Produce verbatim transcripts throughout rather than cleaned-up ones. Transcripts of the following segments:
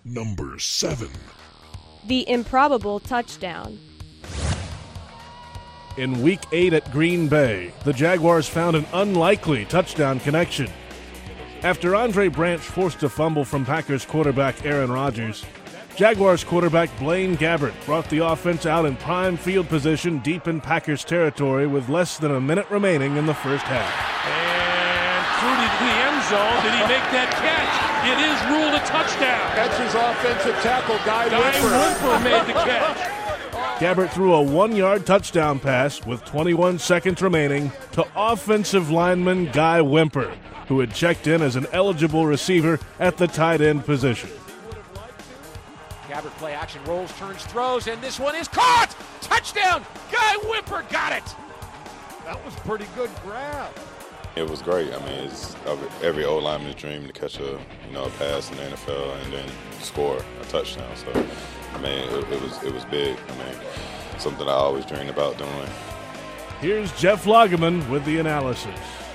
Number seven. The improbable touchdown. In Week eight at Green Bay, the Jaguars found an unlikely touchdown connection. After Andre Branch forced a fumble from Packers quarterback Aaron Rodgers, Jaguars quarterback Blaine Gabbert brought the offense out in prime field position deep in Packers territory with less than a minute remaining in the first half. And through to the end zone, did he make that catch? It is ruled a touchdown. That's his offensive tackle, Guy, Guy Whimper. Whimper made the catch. Gabbert threw a one-yard touchdown pass with twenty-one seconds remaining to offensive lineman Guy Whimper, who had checked in as an eligible receiver at the tight end position. Gabbert play action, rolls, turns, throws, and this one is caught! Touchdown! Guy Whimper got it! That was a pretty good grab. It was great. I mean, it's every old lineman's dream to catch a you know a pass in the N F L and then score a touchdown. So, I mean, it, it was it was big. I mean, something I always dreamed about doing. Here's Jeff Lageman with the analysis.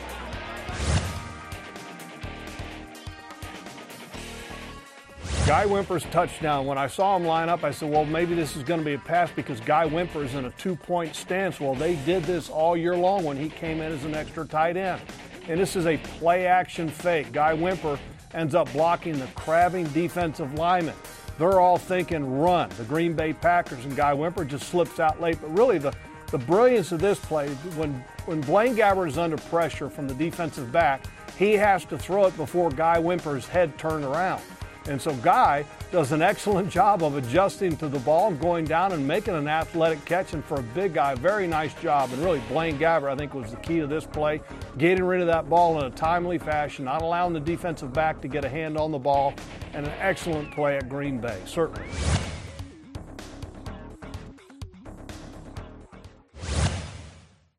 Guy Whimper's touchdown, when I saw him line up, I said, well, maybe this is going to be a pass because Guy Whimper is in a two-point stance. Well, they did this all year long when he came in as an extra tight end. And this is a play-action fake. Guy Whimper ends up blocking the crabbing defensive lineman. They're all thinking run, the Green Bay Packers, and Guy Whimper just slips out late. But really, the, the brilliance of this play, when, when Blaine Gabbert is under pressure from the defensive back, he has to throw it before Guy Whimper's head turned around. And so Guy does an excellent job of adjusting to the ball and going down and making an athletic catch. And for a big guy, very nice job. And really, Blaine Gabbert, I think, was the key to this play, getting rid of that ball in a timely fashion, not allowing the defensive back to get a hand on the ball, and an excellent play at Green Bay, certainly.